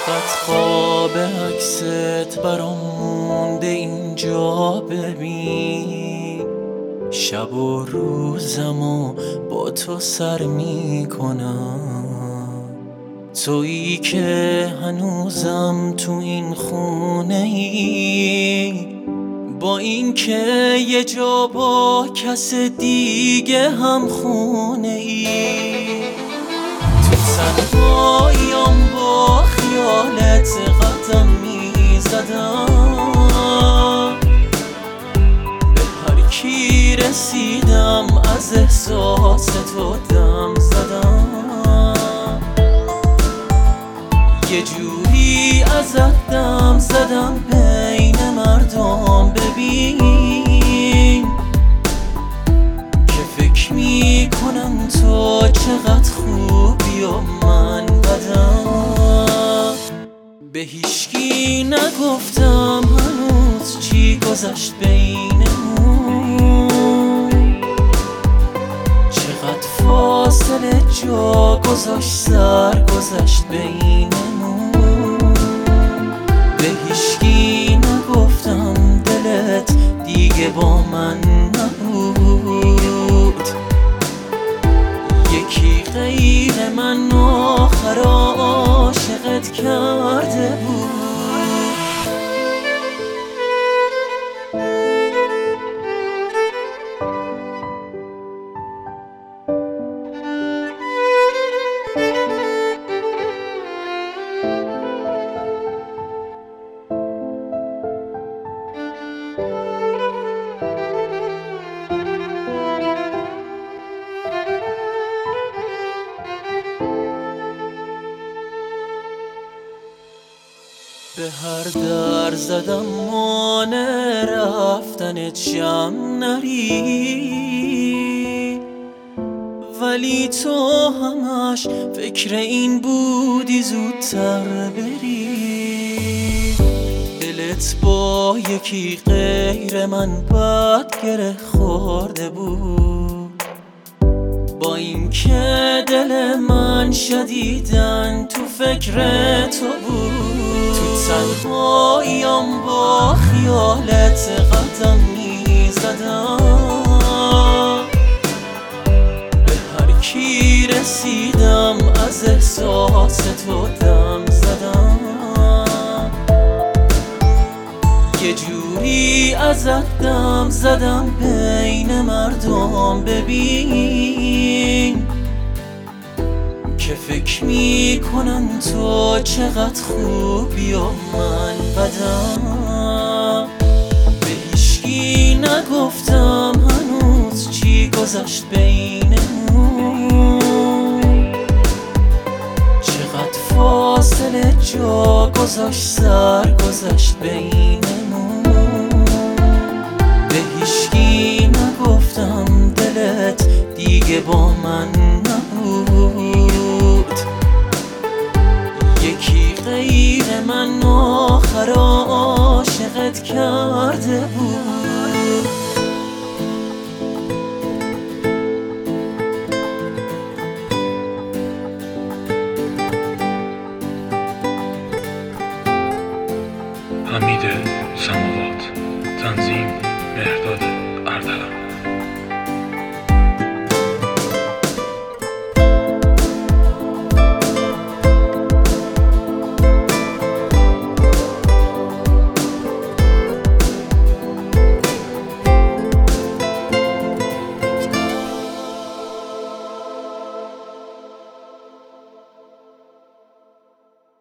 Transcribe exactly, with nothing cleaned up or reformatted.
فقط خواب عکست برام مونده اینجا، ببین شب و روزمو با تو سر میکنم، تویی که هنوزم تو این خونه ای، با این که یه جا با کس دیگه هم خونه ای. تو تنهاییام با خیالت قدم میزدم، به هر کی رسیدم از احساس تو دم زدم، یه جوری ازت دم زدم بین مردم، ببین که فکر میکنن تو چقدر خوبی و من بدم. به هیچکی نگفتم هنوز چی گذشت بینمون، چقدر فاصله جا گذاشت سر گذشت بینمون. به هیچکی نگفتم دلت دیگه با من نبود، یکی غیر من آخر عاشقت کرده بود. به هر در زدم مانع رفتنت شم نری، ولی تو همش فکر این بودی زودتر بری. دلت با یکی غیر من بد گره خورده بود، با اینکه دل من شدیدن تو فکر تو بود. تو تنهاییام با خیالت قدم میزدم، به هر کی رسیدم از احساس تو دم زدم، یه جوری ازت دم زدم بین مردم، ببین که فکر میکنن تو چقدر خوبی و من بدم. به هیچکی نگفتم هنوز چی گذشت بینمون، چقدر فاصله جا گذاشت سر گذشت بینمون. به هیچکی نگفتم دلت دیگه با من